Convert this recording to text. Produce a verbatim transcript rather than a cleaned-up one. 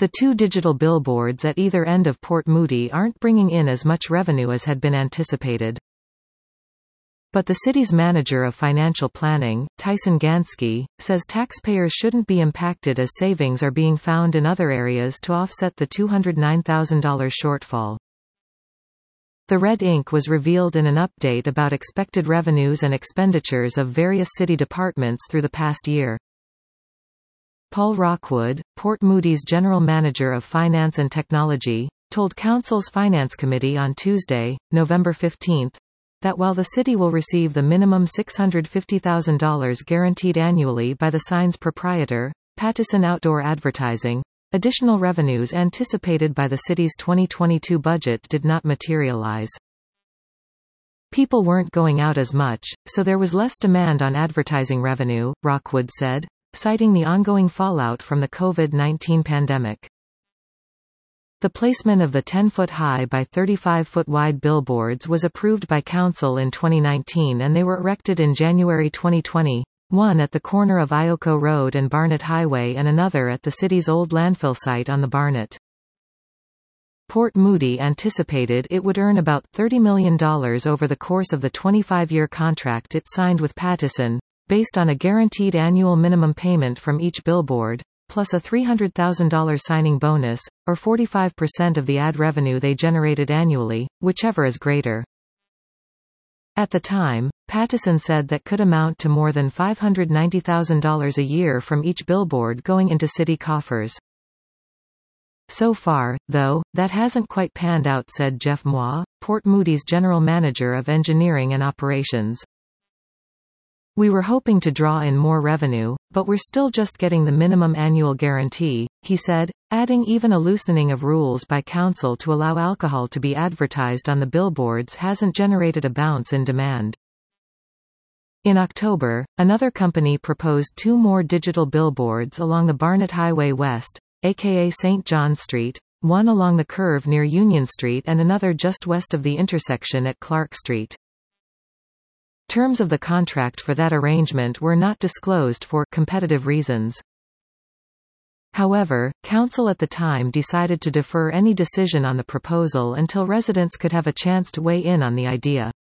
The two digital billboards at either end of Port Moody aren't bringing in as much revenue as had been anticipated. But the city's manager of financial planning, Tyson Gansky, says taxpayers shouldn't be impacted as savings are being found in other areas to offset the two hundred nine thousand dollars shortfall. The red ink was revealed in an update about expected revenues and expenditures of various city departments through the past year. Paul Rockwood, Port Moody's general manager of finance and technology, told Council's Finance Committee on Tuesday, November fifteenth, that while the city will receive the minimum six hundred fifty thousand dollars guaranteed annually by the sign's proprietor, Pattison Outdoor Advertising, additional revenues anticipated by the city's twenty twenty-two budget did not materialize. People weren't going out as much, so there was less demand on advertising revenue, Rockwood said, citing the ongoing fallout from the COVID nineteen pandemic. The placement of the ten-foot high by thirty-five foot wide billboards was approved by Council in twenty nineteen and they were erected in January twenty twenty, one at the corner of Ioko Road and Barnett Highway and another at the city's old landfill site on the Barnett. Port Moody anticipated it would earn about thirty million dollars over the course of the twenty-five year contract it signed with Pattison, based on a guaranteed annual minimum payment from each billboard, plus a three hundred thousand dollars signing bonus, or forty-five percent of the ad revenue they generated annually, whichever is greater. At the time, Pattison said that could amount to more than five hundred ninety thousand dollars a year from each billboard going into city coffers. So far, though, that hasn't quite panned out, said Jeff Moore, Port Moody's general manager of engineering and operations. We were hoping to draw in more revenue, but we're still just getting the minimum annual guarantee, he said, adding even a loosening of rules by Council to allow alcohol to be advertised on the billboards hasn't generated a bounce in demand. In October, another company proposed two more digital billboards along the Barnett Highway West, aka Saint John Street, one along the curve near Union Street and another just west of the intersection at Clark Street. Terms of the contract for that arrangement were not disclosed for competitive reasons. However, Council at the time decided to defer any decision on the proposal until residents could have a chance to weigh in on the idea.